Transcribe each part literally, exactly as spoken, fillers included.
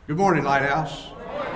Good morning, Lighthouse.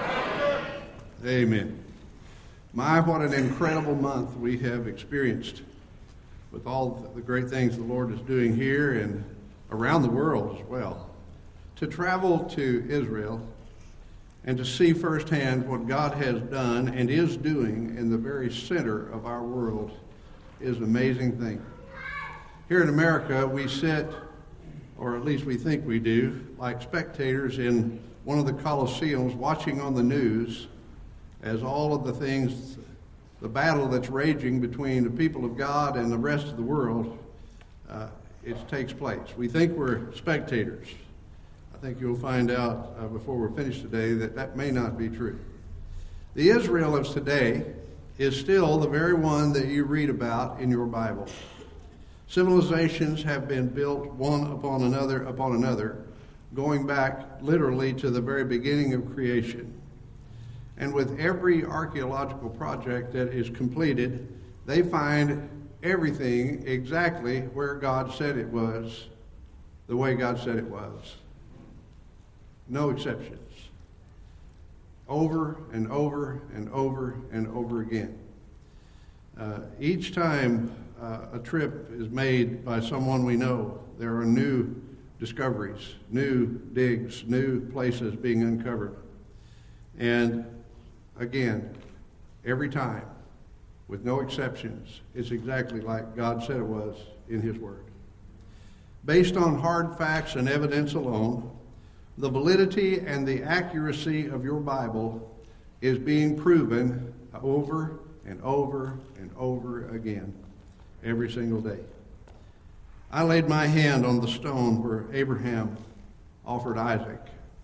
Amen. My, what an incredible month we have experienced with all the great things the Lord is doing here and around the world as well. To travel to Israel and to see firsthand what God has done and is doing in the very center of our world is an amazing thing. Here in America, we sit, or at least we think we do, like spectators in one of the Colosseums watching on the news as all of the things, the battle that's raging between the people of God and the rest of the world, uh, it takes place. We think we're spectators. I think you'll find out uh, before we're finished today that that may not be true. The Israel of today is still the very one that you read about in your Bible. Civilizations have been built one upon another upon another, going back literally to the very beginning of creation. And with every archaeological project that is completed, they find everything exactly where God said it was, the way God said it was. No exceptions. Over and over and over and over again. Uh, each time uh, a trip is made by someone we know, there are new discoveries, new digs, new places being uncovered. And again, every time, with no exceptions, it's exactly like God said it was in His Word. Based on hard facts and evidence alone, the validity and the accuracy of your Bible is being proven over and over and over again, every single day. I laid my hand on the stone where Abraham offered Isaac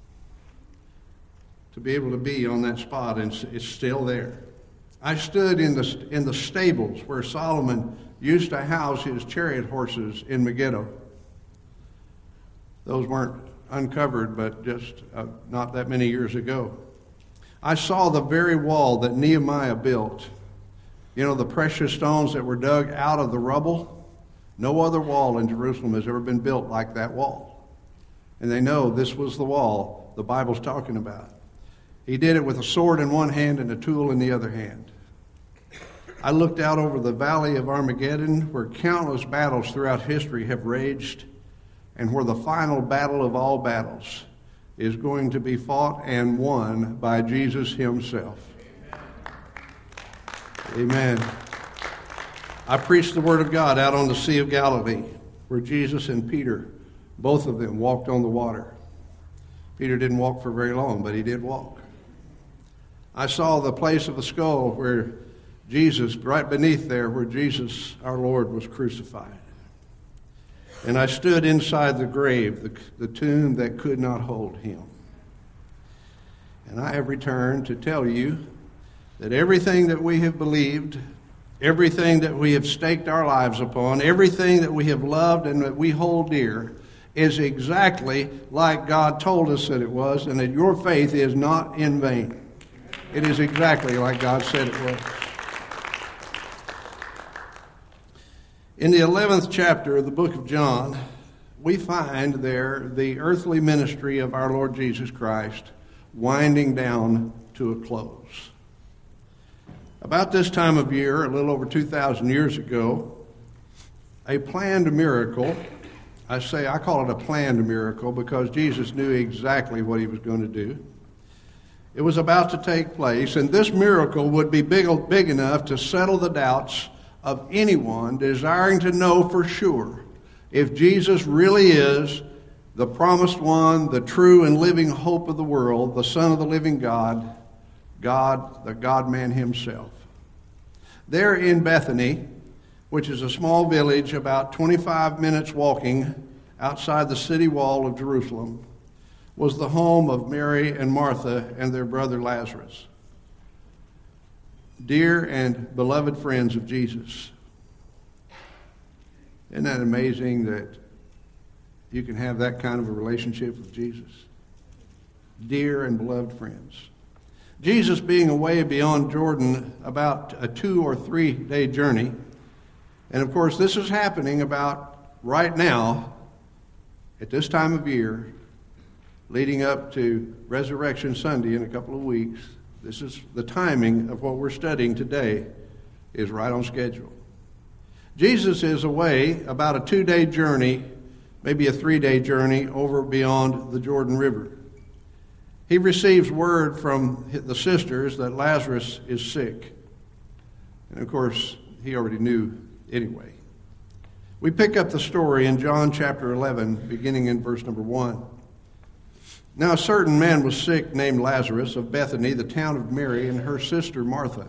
to be able to be on that spot, and it's still there. I stood in the in the stables where Solomon used to house his chariot horses in Megiddo. Those weren't uncovered, but just uh, not that many years ago. I saw the very wall that Nehemiah built. You know, the precious stones that were dug out of the rubble. No other wall in Jerusalem has ever been built like that wall. And they know this was the wall the Bible's talking about. He did it with a sword in one hand and a tool in the other hand. I looked out over the valley of Armageddon, where countless battles throughout history have raged, and where the final battle of all battles is going to be fought and won by Jesus Himself. Amen. I preached the Word of God out on the Sea of Galilee, where Jesus and Peter, both of them, walked on the water. Peter didn't walk for very long, but he did walk. I saw the place of the skull where Jesus, right beneath there, where Jesus, our Lord, was crucified. And I stood inside the grave, the, the tomb that could not hold Him. And I have returned to tell you that everything that we have believed, everything that we have staked our lives upon, everything that we have loved and that we hold dear is exactly like God told us that it was, and that your faith is not in vain. It is exactly like God said it was. In the eleventh chapter of the book of John, we find there the earthly ministry of our Lord Jesus Christ winding down to a close. About this time of year, a little over two thousand years ago, a planned miracle, I say I call it a planned miracle because Jesus knew exactly what He was going to do. It was about to take place, and this miracle would be big, big enough to settle the doubts of anyone desiring to know for sure if Jesus really is the promised one, the true and living hope of the world, the Son of the living God, God, the God-man Himself. There in Bethany, which is a small village about twenty-five minutes walking outside the city wall of Jerusalem, was the home of Mary and Martha and their brother Lazarus. Dear and beloved friends of Jesus. Isn't that amazing that you can have that kind of a relationship with Jesus? Dear and beloved friends. Jesus being away beyond Jordan about a two or three day journey. And of course, this is happening about right now, at this time of year, leading up to Resurrection Sunday in a couple of weeks. This is the timing of what we're studying today is right on schedule. Jesus is away about a two-day journey, maybe a three-day journey over beyond the Jordan River. He receives word from the sisters that Lazarus is sick. And of course, he already knew anyway. We pick up the story in John chapter eleven, beginning in verse number one. Now a certain man was sick named Lazarus of Bethany, the town of Mary, and her sister Martha.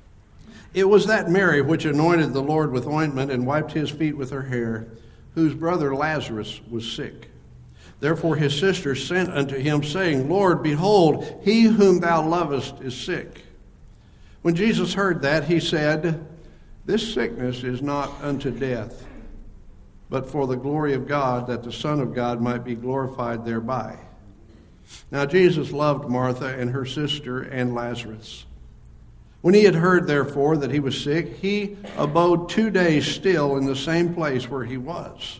It was that Mary which anointed the Lord with ointment and wiped his feet with her hair, whose brother Lazarus was sick. Therefore his sister sent unto him, saying, Lord, behold, he whom thou lovest is sick. When Jesus heard that, he said, This sickness is not unto death, but for the glory of God, that the Son of God might be glorified thereby. Now Jesus loved Martha and her sister and Lazarus. When he had heard, therefore, that he was sick, he abode two days still in the same place where he was.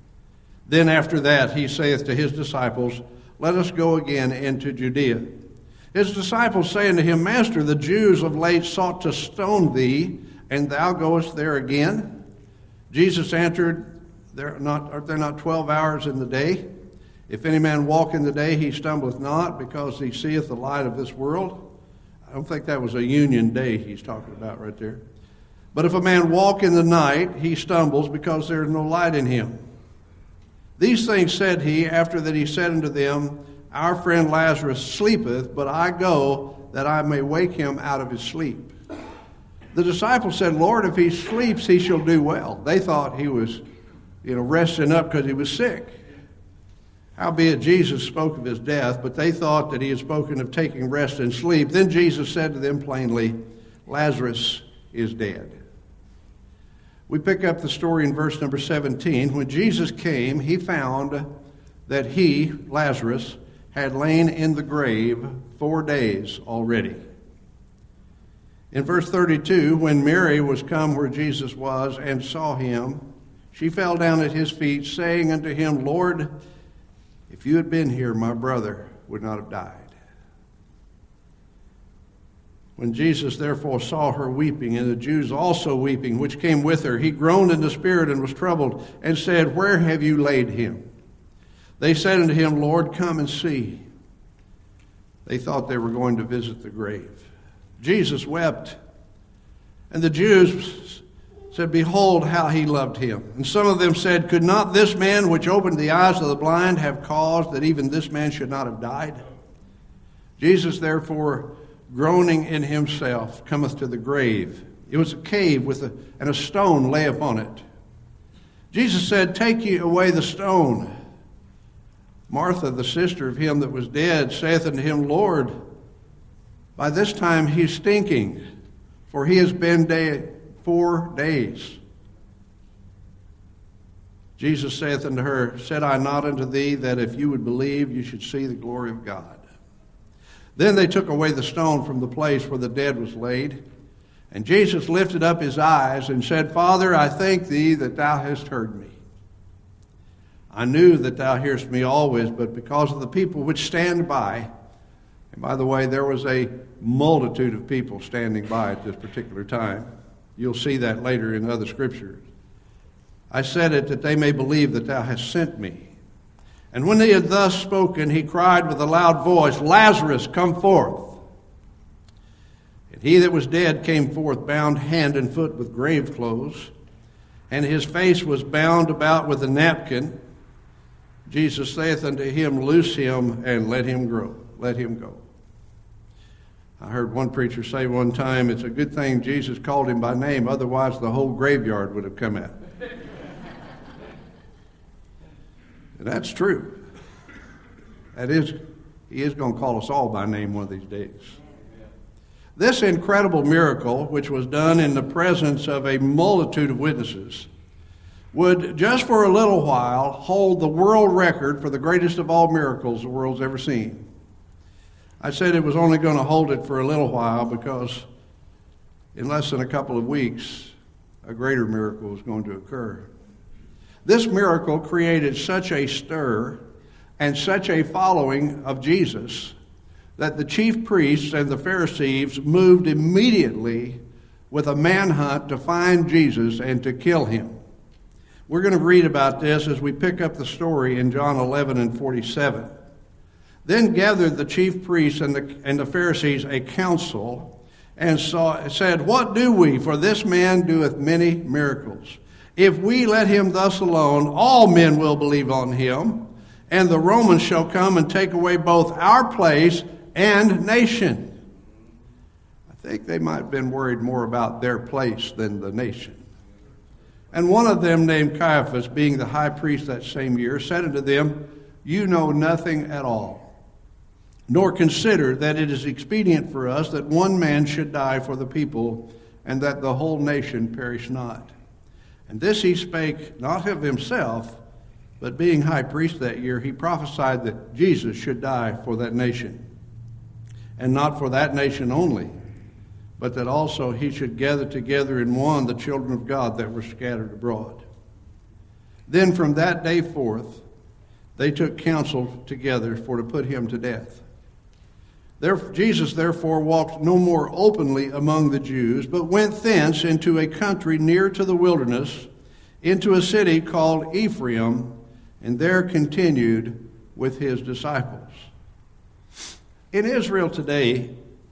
Then after that he saith to his disciples, Let us go again into Judea. His disciples say unto him, Master, the Jews of late sought to stone thee, and thou goest there again? Jesus answered, there not, Are there not twelve hours in the day? If any man walk in the day, he stumbleth not, because he seeth the light of this world. I don't think that was a union day he's talking about right there. But if a man walk in the night, he stumbles, because there is no light in him. These things said he, after that he said unto them, Our friend Lazarus sleepeth, but I go that I may wake him out of his sleep. The disciples said, Lord, if he sleeps, he shall do well. They thought he was, you know, resting up because he was sick. Howbeit Jesus spoke of his death, but they thought that he had spoken of taking rest and sleep. Then Jesus said to them plainly, Lazarus is dead. We pick up the story in verse number seventeen. When Jesus came, he found that he, Lazarus, had lain in the grave four days already. In verse thirty-two, when Mary was come where Jesus was and saw him, she fell down at his feet, saying unto him, Lord, if you had been here, my brother would not have died. When Jesus therefore saw her weeping, and the Jews also weeping, which came with her, he groaned in the spirit and was troubled, and said, Where have you laid him? They said unto him, Lord, come and see. They thought they were going to visit the grave. Jesus wept, and the Jews said, Behold how he loved him. And some of them said, Could not this man which opened the eyes of the blind have caused that even this man should not have died? Jesus therefore, groaning in himself, cometh to the grave. It was a cave with a, and a stone lay upon it. Jesus said, Take ye away the stone. Martha, the sister of him that was dead, saith unto him, Lord, by this time he is stinking, for he has been dead four days. Jesus saith unto her, Said I not unto thee that if you would believe, you should see the glory of God? Then they took away the stone from the place where the dead was laid. And Jesus lifted up his eyes and said, Father, I thank thee that thou hast heard me. I knew that thou hearest me always, but because of the people which stand by, and by the way, there was a multitude of people standing by at this particular time. You'll see that later in other scriptures. I said it that they may believe that thou hast sent me. And when he had thus spoken, he cried with a loud voice, Lazarus, come forth. And he that was dead came forth, bound hand and foot with grave clothes, and his face was bound about with a napkin. Jesus saith unto him, Loose him and let him go. Let him go. I heard one preacher say one time, it's a good thing Jesus called him by name, otherwise the whole graveyard would have come out. And that's true. That is, he is going to call us all by name one of these days. This incredible miracle, which was done in the presence of a multitude of witnesses, would just for a little while hold the world record for the greatest of all miracles the world's ever seen. I said it was only going to hold it for a little while because in less than a couple of weeks, a greater miracle was going to occur. This miracle created such a stir and such a following of Jesus that the chief priests and the Pharisees moved immediately with a manhunt to find Jesus and to kill him. We're going to read about this as we pick up the story in John eleven and forty-seven. Then gathered the chief priests and the, and the Pharisees a council, and saw, said, What do we? For this man doeth many miracles. If we let him thus alone, all men will believe on him, and the Romans shall come and take away both our place and nation. I think they might have been worried more about their place than the nation. And one of them, named Caiaphas, being the high priest that same year, said unto them, You know nothing at all, nor consider that it is expedient for us that one man should die for the people, and that the whole nation perish not. And this he spake not of himself, but being high priest that year, he prophesied that Jesus should die for that nation, and not for that nation only, but that also he should gather together in one the children of God that were scattered abroad. Then from that day forth they took counsel together for to put him to death. There, Jesus therefore walked no more openly among the Jews, but went thence into a country near to the wilderness, into a city called Ephraim, and there continued with his disciples. In Israel today,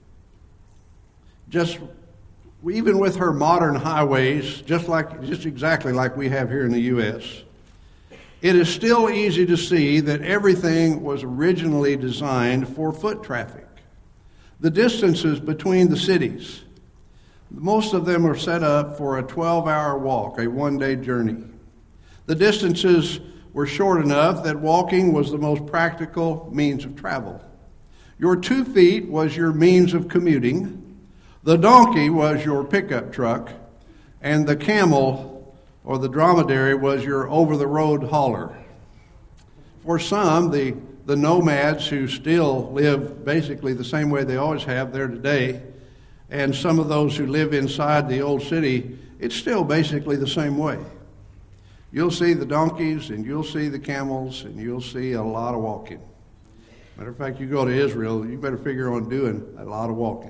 just even with her modern highways, just like just exactly like we have here in the U S, it is still easy to see that everything was originally designed for foot traffic. The distances between the cities, most of them are set up for a twelve-hour walk, a one-day journey. The distances were short enough that walking was the most practical means of travel. Your two feet was your means of commuting. The donkey was your pickup truck, and the camel or the dromedary was your over-the-road hauler. For some, the, the nomads who still live basically the same way they always have there today, and some of those who live inside the old city, it's still basically the same way. You'll see the donkeys, and you'll see the camels, and you'll see a lot of walking. Matter of fact, you go to Israel, you better figure on doing a lot of walking.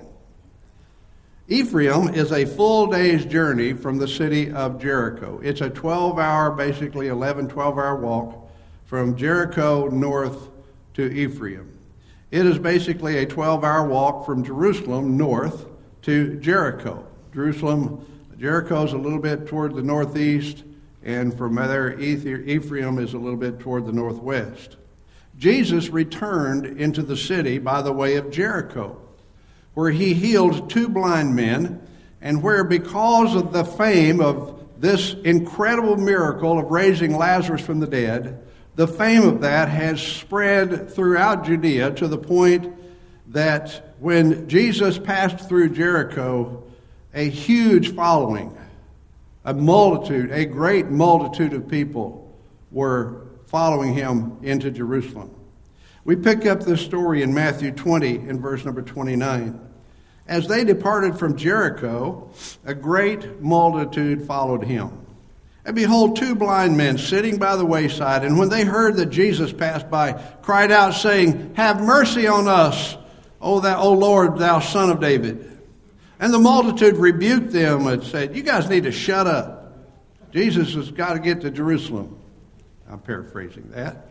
Ephraim is a full day's journey from the city of Jericho. It's a twelve-hour, basically eleven, twelve-hour walk from Jericho north to Ephraim. It is basically a twelve-hour walk from Jerusalem north to Jericho. Jerusalem, Jericho is a little bit toward the northeast, and from there, Ephraim is a little bit toward the northwest. Jesus returned into the city by the way of Jericho, where he healed two blind men, and where because of the fame of this incredible miracle of raising Lazarus from the dead, the fame of that has spread throughout Judea to the point that when Jesus passed through Jericho, a huge following, a multitude, a great multitude of people were following him into Jerusalem. We pick up this story in Matthew twenty in verse number twenty-nine. As they departed from Jericho, a great multitude followed him. And behold, two blind men sitting by the wayside, and when they heard that Jesus passed by, cried out, saying, Have mercy on us, O thou, O Lord, thou Son of David. And the multitude rebuked them and said, You guys need to shut up. Jesus has got to get to Jerusalem. I'm paraphrasing that.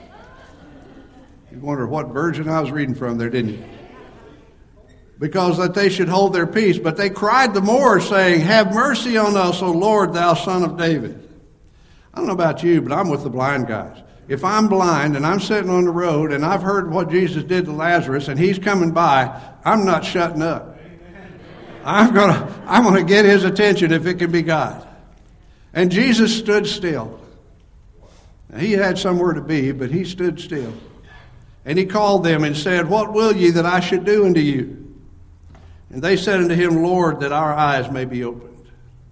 You wonder what version I was reading from there, didn't you? Because that they should hold their peace. But they cried the more, saying, Have mercy on us, O Lord, thou Son of David. I don't know about you, but I'm with the blind guys. If I'm blind and I'm sitting on the road and I've heard what Jesus did to Lazarus and he's coming by, I'm not shutting up. I'm gonna, I'm gonna get his attention if it can be God. And Jesus stood still. Now, he had somewhere to be, but he stood still. And he called them and said, What will ye that I should do unto you? And they said unto him, Lord, that our eyes may be opened.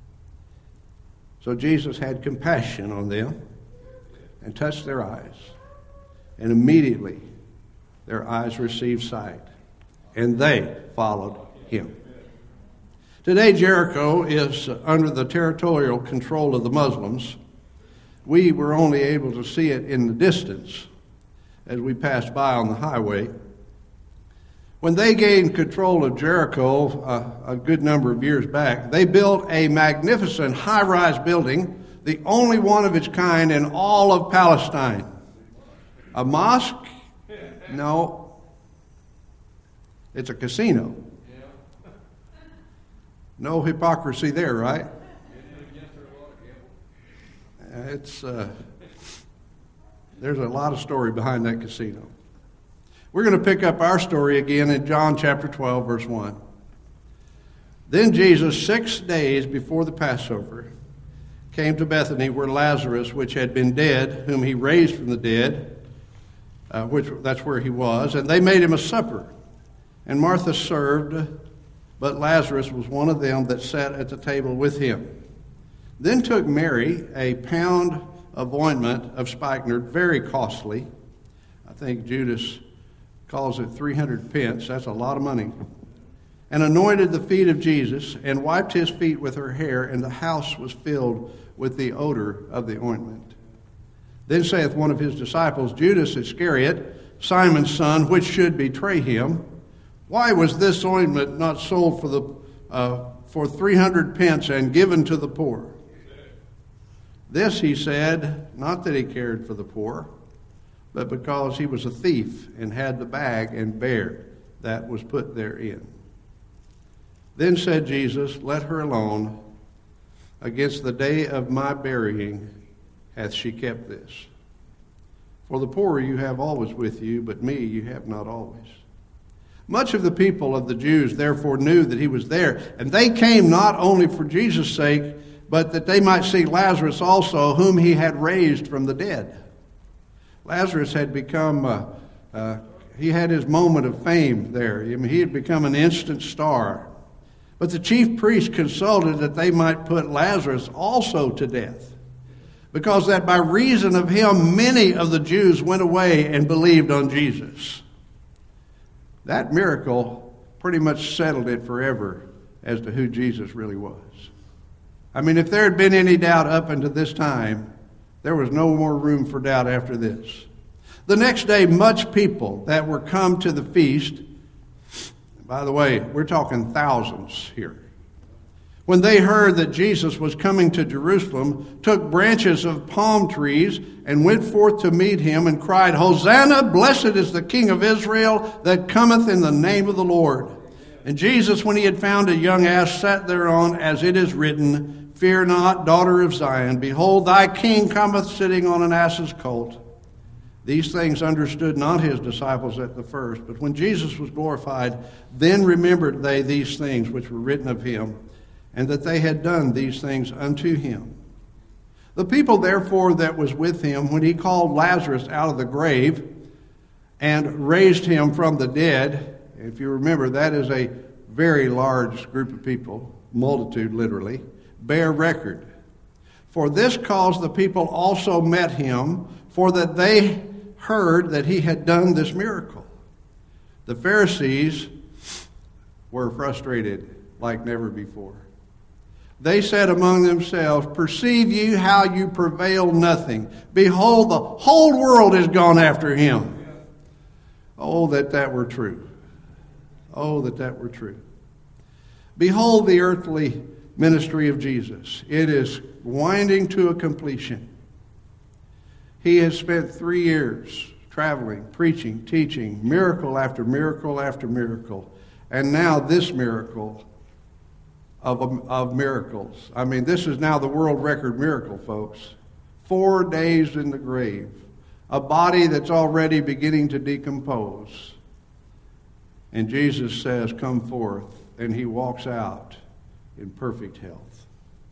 So Jesus had compassion on them and touched their eyes. And immediately their eyes received sight. And they followed him. Today, Jericho is under the territorial control of the Muslims. We were only able to see it in the distance. as we passed by on the highway. When they gained control of Jericho uh, a good number of years back, they built a magnificent high-rise building, the only one of its kind in all of Palestine. A mosque? No. It's a casino. No hypocrisy there, right? It's uh, there's a lot of story behind that casino. We're going to pick up our story again in John chapter twelve, verse one. Then Jesus, six days before the Passover, came to Bethany, where Lazarus, which had been dead, whom he raised from the dead, uh, which that's where he was, and they made him a supper. And Martha served, but Lazarus was one of them that sat at the table with him. Then took Mary a pound of ointment of spikenard, very costly. I think Judas calls it three hundred pence. That's a lot of money. And anointed the feet of Jesus, and wiped his feet with her hair, and the house was filled with the odor of the ointment. Then saith one of his disciples, Judas Iscariot, Simon's son, which should betray him, why was this ointment not sold for the uh, for three hundred pence and given to the poor? This he said, not that he cared for the poor, but because he was a thief and had the bag and bare that was put therein. Then said Jesus, let her alone. Against the day of my burying hath she kept this. For the poor you have always with you, but me you have not always. Much of the people of the Jews therefore knew that he was there, and they came not only for Jesus' sake, but that they might see Lazarus also, whom he had raised from the dead. Lazarus had become, uh, uh, he had his moment of fame there. I mean, he had become an instant star. But the chief priests consulted that they might put Lazarus also to death, because that by reason of him many of the Jews went away and believed on Jesus. That miracle pretty much settled it forever as to who Jesus really was. I mean, if there had been any doubt up until this time, there was no more room for doubt after this. The next day, much people that were come to the feast, by the way, we're talking thousands here, when they heard that Jesus was coming to Jerusalem, took branches of palm trees and went forth to meet him and cried, Hosanna, blessed is the King of Israel that cometh in the name of the Lord. And Jesus, when he had found a young ass, sat thereon, as it is written, Fear not, daughter of Zion. Behold, thy king cometh sitting on an ass's colt. These things understood not his disciples at the first. But when Jesus was glorified, then remembered they these things which were written of him, and that they had done these things unto him. The people therefore that was with him, when he called Lazarus out of the grave and raised him from the dead, if you remember, that is a very large group of people, multitude literally, bear record. For this cause the people also met him, for that they heard that he had done this miracle. The Pharisees were frustrated like never before. They said among themselves, Perceive you how you prevail nothing? Behold, the whole world is gone after him. Oh, that that were true. Oh, that that were true. Behold the earthly ministry of Jesus. It is winding to a completion. He has spent three years traveling, preaching, teaching, miracle after miracle after miracle. And now this miracle of, of miracles. I mean, this is now the world record miracle, folks. Four days in the grave. A body that's already beginning to decompose. And Jesus says, Come forth. And he walks out in perfect health.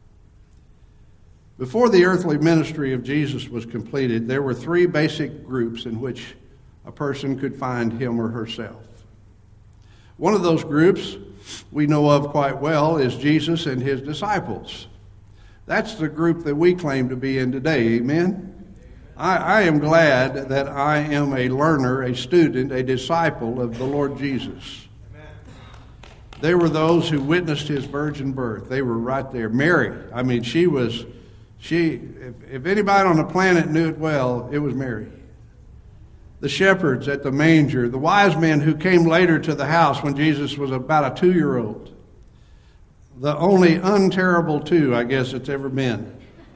Before the earthly ministry of Jesus was completed, there were three basic groups in which a person could find him or herself. One of those groups we know of quite well is Jesus and his disciples. That's the group that we claim to be in today, amen? I, I am glad that I am a learner, a student, a disciple of the Lord Jesus. There were those who witnessed his virgin birth. They were right there. Mary, I mean, she was, she. If, if anybody on the planet knew it well, it was Mary. the shepherds at the manger, the wise men who came later to the house when Jesus was about a two-year-old. The only unterrible two, I guess, it's ever been.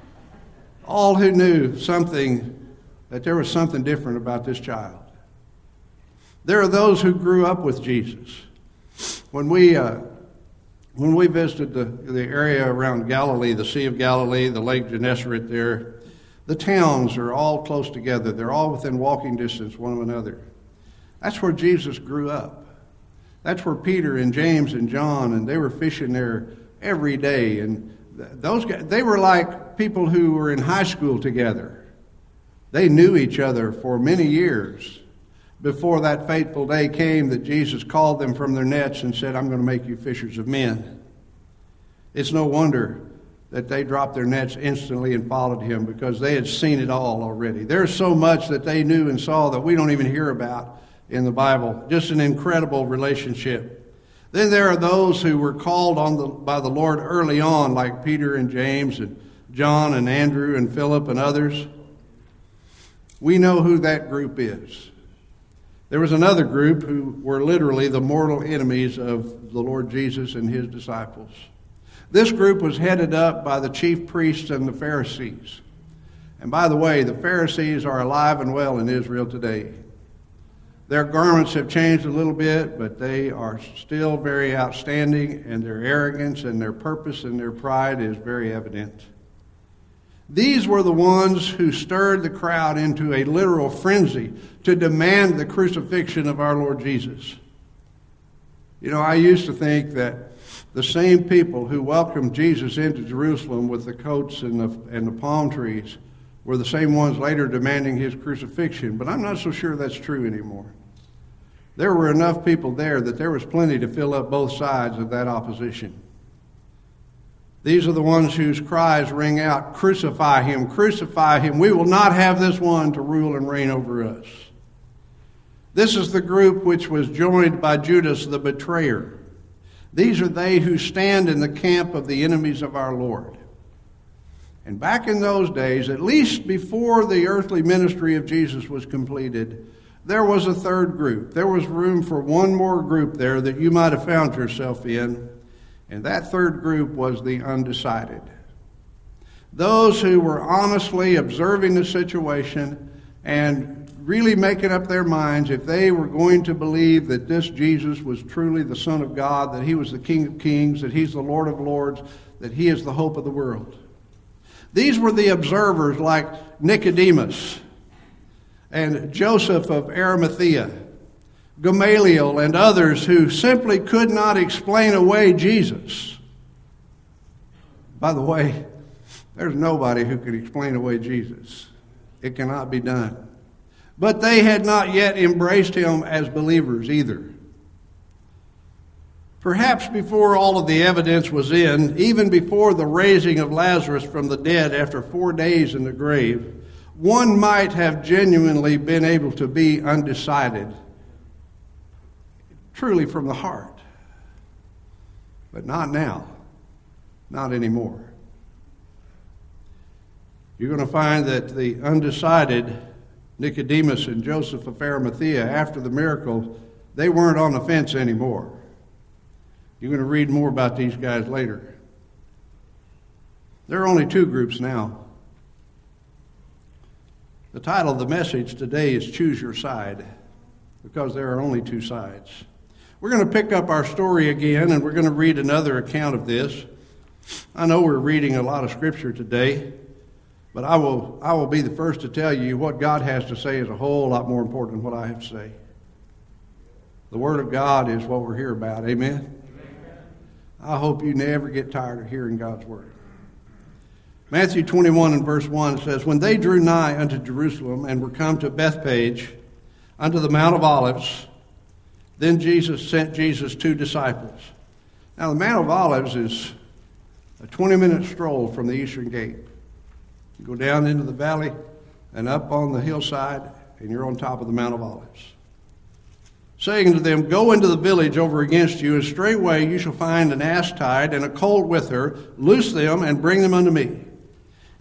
All who knew something, that there was something different about this child. There are those who grew up with Jesus. When we uh, when we visited the, the area around Galilee, the Sea of Galilee, the Lake Gennesaret there, the towns are all close together. They're all within walking distance one of another. That's where Jesus grew up. That's where Peter and James and John, and they were fishing there every day. And those guys, they were like people who were in high school together. They knew each other for many years before that fateful day came that Jesus called them from their nets and said, I'm going to make you fishers of men. It's no wonder that they dropped their nets instantly and followed him, because they had seen it all already. There's so much that they knew and saw that we don't even hear about in the Bible. Just an incredible relationship. Then there are those who were called on the, by the Lord early on, like Peter and James and John and Andrew and Philip and others. We know who that group is. There was another group who were literally the mortal enemies of the Lord Jesus and his disciples. This group was headed up by the chief priests and the Pharisees. And by the way, the Pharisees are alive and well in Israel today. Their garments have changed a little bit, but they are still very outstanding, and their arrogance and their purpose and their pride is very evident. These were the ones who stirred the crowd into a literal frenzy to demand the crucifixion of our Lord Jesus. You know, I used to think that the same people who welcomed Jesus into Jerusalem with the coats and the, and the palm trees were the same ones later demanding his crucifixion, but I'm not so sure that's true anymore. There were enough people there that there was plenty to fill up both sides of that opposition. These are the ones whose cries ring out, crucify him, crucify him. We will not have this one to rule and reign over us. This is the group which was joined by Judas the betrayer. These are they who stand in the camp of the enemies of our Lord. And back in those days, at least before the earthly ministry of Jesus was completed, there was a third group. There was room for one more group there that you might have found yourself in. And that third group was the undecided. Those who were honestly observing the situation and really making up their minds if they were going to believe that this Jesus was truly the Son of God, that he was the King of Kings, that he's the Lord of Lords, that he is the hope of the world. These were the observers like Nicodemus and Joseph of Arimathea, Gamaliel, and others who simply could not explain away Jesus. By the way, there's nobody who could explain away Jesus. It cannot be done. But they had not yet embraced him as believers either. Perhaps before all of the evidence was in, even before the raising of Lazarus from the dead after four days in the grave, one might have genuinely been able to be undecided, truly from the heart. But not now. Not anymore. You're going to find that the undecided Nicodemus and Joseph of Arimathea, after the miracle, they weren't on the fence anymore. You're going to read more about these guys later. There are only two groups now. The title of the message today is Choose Your Side, because there are only two sides. We're going to pick up our story again, and we're going to read another account of this. I know we're reading a lot of Scripture today, but I will I will be the first to tell you what God has to say is a whole lot more important than what I have to say. The Word of God is what we're here about. Amen? Amen. I hope you never get tired of hearing God's Word. Matthew twenty-one and verse one says, When they drew nigh unto Jerusalem and were come to Bethphage, unto the Mount of Olives, then Jesus sent Jesus two disciples. Now the Mount of Olives is a twenty-minute stroll from the eastern gate. You go down into the valley and up on the hillside, and you're on top of the Mount of Olives. Saying to them, Go into the village over against you, and straightway you shall find an ass tied and a colt with her. Loose them and bring them unto me.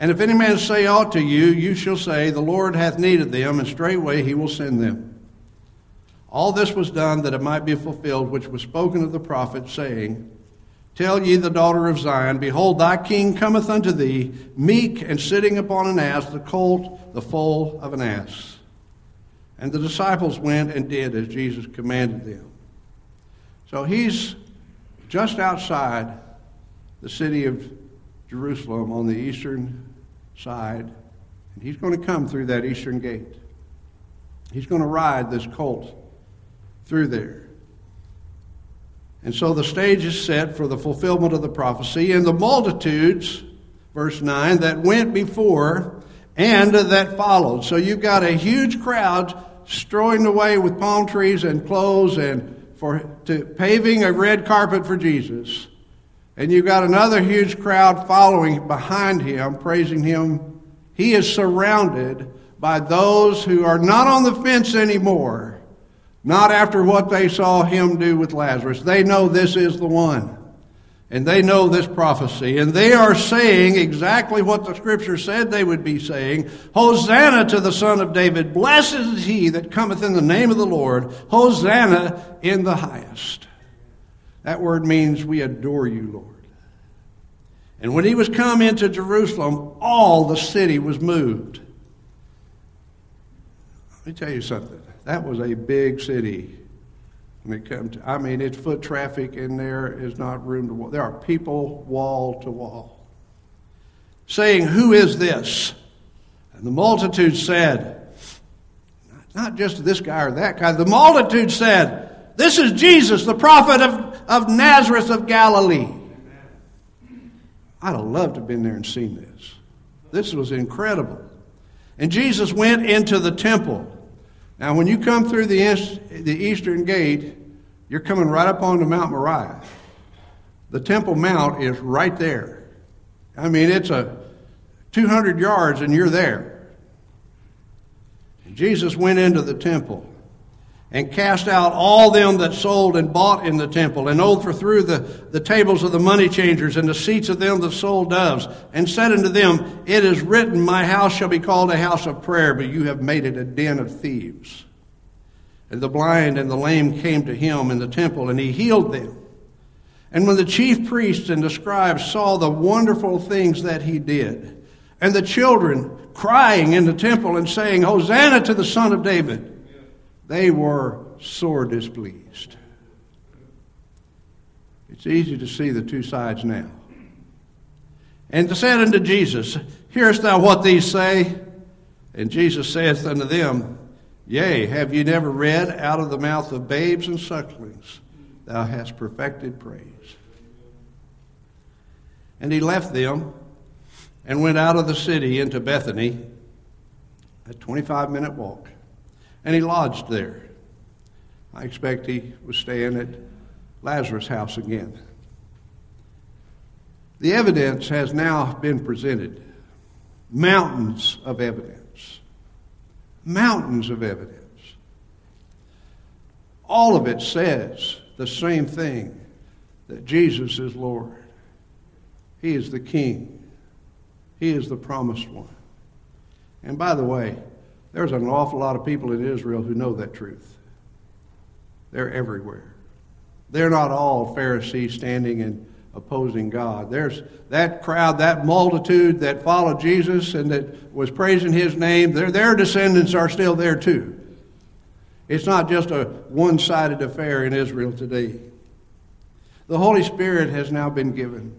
And if any man say aught to you, you shall say, The Lord hath need of them, and straightway he will send them. All this was done that it might be fulfilled, which was spoken of the prophet, saying, Tell ye the daughter of Zion, Behold, thy king cometh unto thee, meek and sitting upon an ass, the colt, the foal of an ass. And the disciples went and did as Jesus commanded them. So he's just outside the city of Jerusalem on the eastern side, and he's going to come through that eastern gate. He's going to ride this colt through there. And so the stage is set for the fulfillment of the prophecy, and the multitudes, verse nine, that went before and that followed. So you've got a huge crowd strewing away with palm trees and clothes and for to paving a red carpet for Jesus. And you've got another huge crowd following behind him, praising him. He is surrounded by those who are not on the fence anymore, not after what they saw him do with Lazarus. They know this is the one. And they know this prophecy. And they are saying exactly what the Scripture said they would be saying. Hosanna to the Son of David. Blessed is he that cometh in the name of the Lord. Hosanna in the highest. That word means we adore you, Lord. And when he was come into Jerusalem, all the city was moved. Let me tell you something. That was a big city. When it comes to, I mean, it's foot traffic in there is not room to walk. There are people wall to wall, saying, Who is this? And the multitude said, not just this guy or that guy. The multitude said, This is Jesus, the prophet of, of Nazareth of Galilee. I'd have loved to have been there and seen this. This was incredible. And Jesus went into the temple. Now, when you come through the, east, the eastern gate, you're coming right up onto Mount Moriah. The Temple Mount is right there. I mean, it's a two hundred yards and you're there. And Jesus went into the temple and cast out all them that sold and bought in the temple, and overthrew the, the tables of the money changers and the seats of them that sold doves, and said unto them, It is written, My house shall be called a house of prayer, but you have made it a den of thieves. And the blind and the lame came to him in the temple, and he healed them. And when the chief priests and the scribes saw the wonderful things that he did, and the children crying in the temple and saying, Hosanna to the Son of David, they were sore displeased. It's easy to see the two sides now. And they said unto Jesus, Hearest thou what these say? And Jesus saith unto them, Yea, have ye never read, Out of the mouth of babes and sucklings thou hast perfected praise? And he left them and went out of the city into Bethany, a twenty-five minute walk. And he lodged there. I expect he was staying at Lazarus' house again. The evidence has now been presented. Mountains of evidence. Mountains of evidence. All of it says the same thing, that Jesus is Lord. He is the King. He is the promised one. And by the way, there's an awful lot of people in Israel who know that truth. They're everywhere. They're not all Pharisees standing and opposing God. There's that crowd, that multitude that followed Jesus and that was praising his name. Their, their descendants are still there too. It's not just a one-sided affair in Israel today. The Holy Spirit has now been given.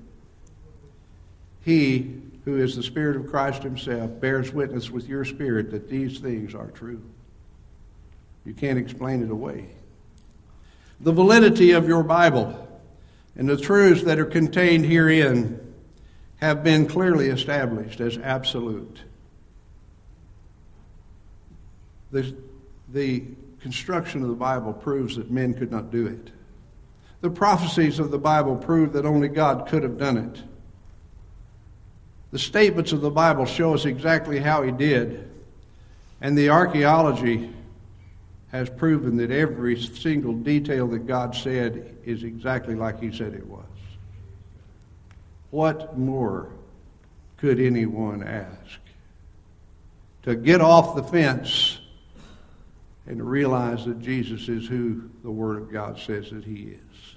He who is the Spirit of Christ himself, bears witness with your spirit that these things are true. You can't explain it away. The validity of your Bible and the truths that are contained herein have been clearly established as absolute. The, the construction of the Bible proves that men could not do it. The prophecies of the Bible prove that only God could have done it. The statements of the Bible show us exactly how he did. And the archaeology has proven that every single detail that God said is exactly like he said it was. What more could anyone ask? To get off the fence and to realize that Jesus is who the Word of God says that he is.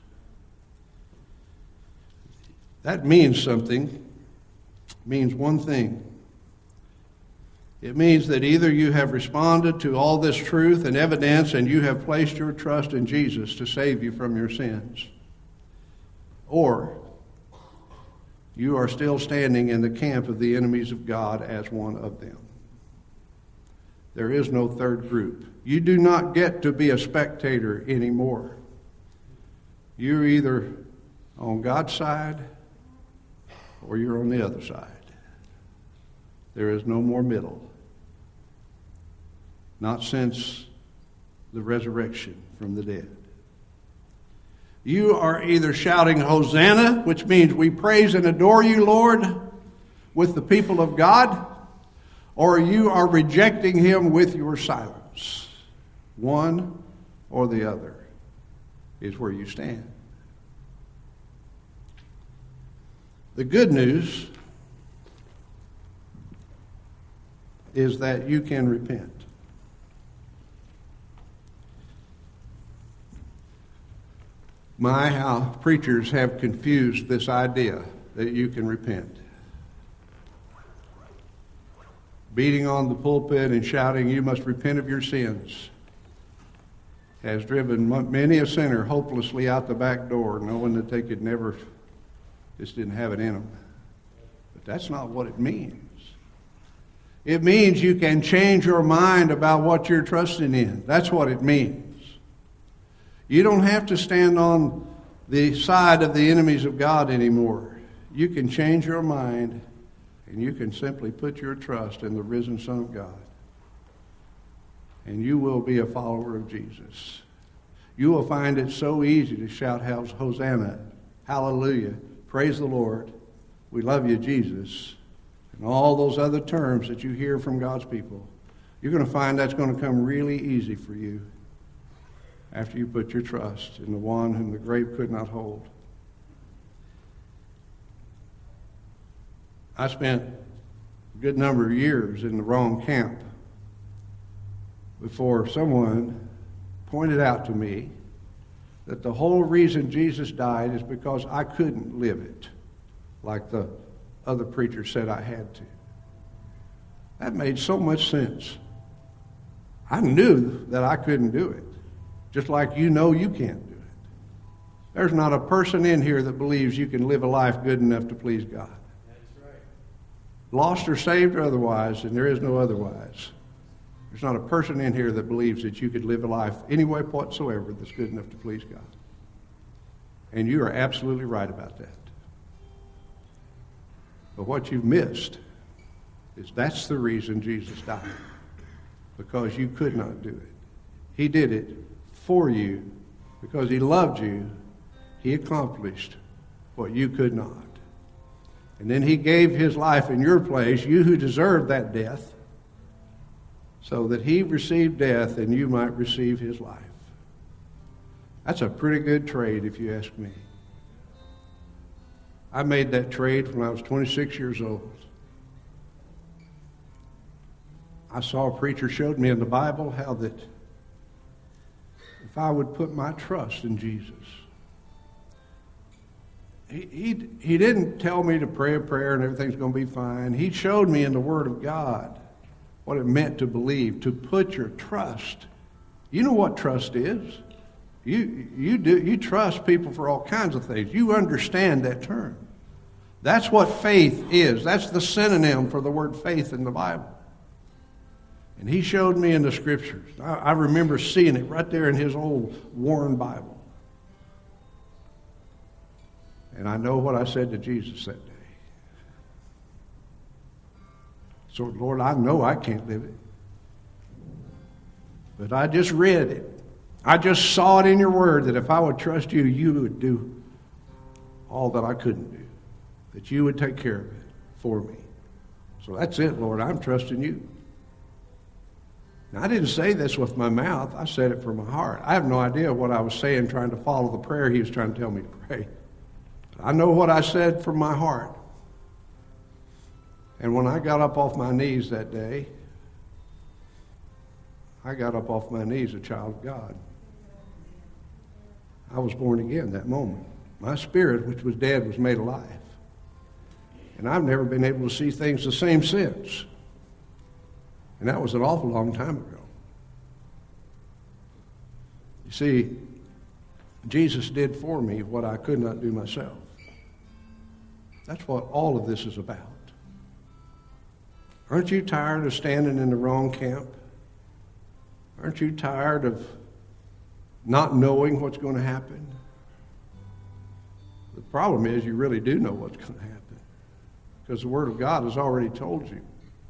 That means something. It means one thing. It means that either you have responded to all this truth and evidence and you have placed your trust in Jesus to save you from your sins, or you are still standing in the camp of the enemies of God as one of them. There is no third group. You do not get to be a spectator anymore. You're either on God's side or you're on the other side. There is no more middle. Not since the resurrection from the dead. You are either shouting Hosanna, which means we praise and adore you, Lord, with the people of God, or you are rejecting him with your silence. One or the other is where you stand. The good news is that you can repent. My, how preachers have confused this idea that you can repent. Beating on the pulpit and shouting, "You must repent of your sins," has driven many a sinner hopelessly out the back door, knowing that they could never, just didn't have it in them. But that's not what it means. It means you can change your mind about what you're trusting in. That's what it means. You don't have to stand on the side of the enemies of God anymore. You can change your mind, and you can simply put your trust in the risen Son of God. And you will be a follower of Jesus. You will find it so easy to shout Hosanna, hallelujah, praise the Lord, we love you, Jesus, and all those other terms that you hear from God's people. You're going to find that's going to come really easy for you after you put your trust in the one whom the grave could not hold. I spent a good number of years in the wrong camp before someone pointed out to me that the whole reason Jesus died is because I couldn't live it like the other preachers said I had to. That made so much sense. I knew that I couldn't do it. Just like you know you can't do it. There's not a person in here that believes you can live a life good enough to please God. That's right. Lost or saved or otherwise, and there is no otherwise. There's not a person in here that believes that you could live a life any way whatsoever that's good enough to please God. And you are absolutely right about that. But what you've missed is that's the reason Jesus died. Because you could not do it. He did it for you. Because he loved you, he accomplished what you could not. And then he gave his life in your place, you who deserved that death, so that he received death and you might receive his life. That's a pretty good trade, if you ask me. I made that trade when I was twenty-six years old. I saw a preacher showed me in the Bible how that if I would put my trust in Jesus, he, he, he didn't tell me to pray a prayer and everything's going to be fine. He showed me in the Word of God what it meant to believe, to put your trust. You know what trust is. You, you, do, you trust people for all kinds of things. You understand that term. That's what faith is. That's the synonym for the word faith in the Bible. And he showed me in the Scriptures. I, I remember seeing it right there in his old worn Bible. And I know what I said to Jesus that day. So, Lord, I know I can't live it. But I just read it. I just saw it in your word that if I would trust you, you would do all that I couldn't do. That you would take care of it for me. So that's it, Lord. I'm trusting you. Now, I didn't say this with my mouth. I said it from my heart. I have no idea what I was saying trying to follow the prayer he was trying to tell me to pray. But I know what I said from my heart. And when I got up off my knees that day, I got up off my knees a child of God. I was born again that moment. My spirit, which was dead, was made alive. And I've never been able to see things the same since. And that was an awful long time ago. You see, Jesus did for me what I could not do myself. That's what all of this is about. Aren't you tired of standing in the wrong camp? Aren't you tired of not knowing what's going to happen? The problem is you really do know what's going to happen, because the Word of God has already told you.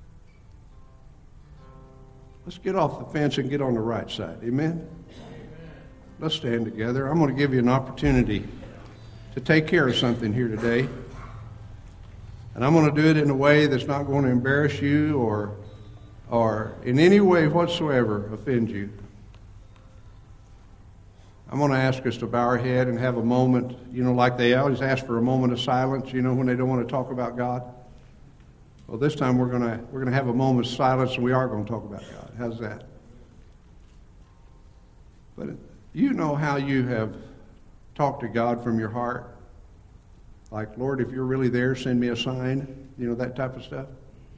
Let's get off the fence and get on the right side. Amen? Let's stand together. I'm going to give you an opportunity to take care of something here today. And I'm going to do it in a way that's not going to embarrass you or, or in any way whatsoever offend you. I'm going to ask us to bow our head and have a moment, you know, like they always ask for a moment of silence, you know, when they don't want to talk about God. Well, this time we're going to we're going to have a moment of silence, and we are going to talk about God. How's that? But you know how you have talked to God from your heart? Like, Lord, if you're really there, send me a sign, you know, that type of stuff.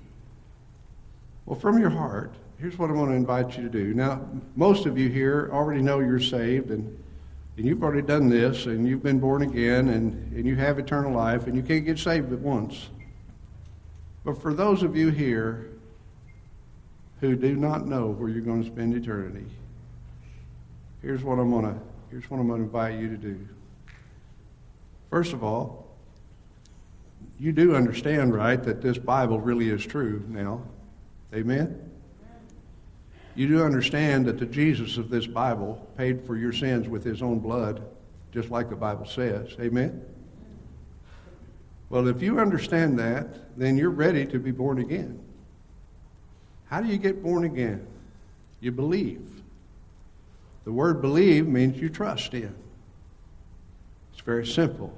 Well, from your heart, here's what I want to invite you to do. Now, most of you here already know you're saved, and, and you've already done this, and you've been born again, and, and you have eternal life, and you can't get saved at once. But for those of you here who do not know where you're going to spend eternity, here's what I'm going to here's what I'm going to invite you to do. First of all, you do understand, right, that this Bible really is true now. Amen? You do understand that the Jesus of this Bible paid for your sins with his own blood, just like the Bible says. Amen? Well, if you understand that, then you're ready to be born again. How do you get born again? You believe. The word believe means you trust in. It's very simple.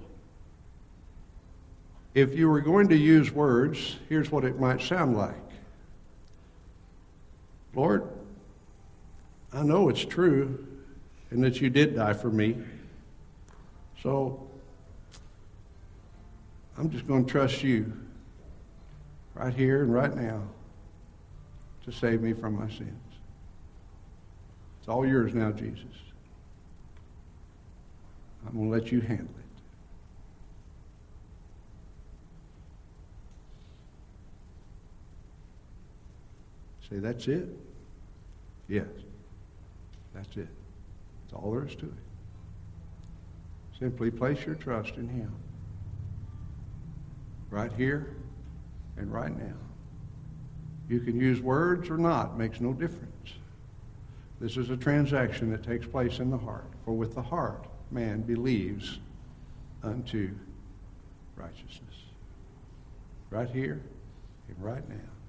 If you were going to use words, here's what it might sound like. Lord, I know it's true and that you did die for me. So I'm just going to trust you right here and right now to save me from my sins. It's all yours now, Jesus. I'm going to let you handle it. Say, that's it? Yes, that's it. That's all there is to it. Simply place your trust in him. Right here and right now. You can use words or not, makes no difference. This is a transaction that takes place in the heart. For with the heart, man believes unto righteousness. Right here and right now.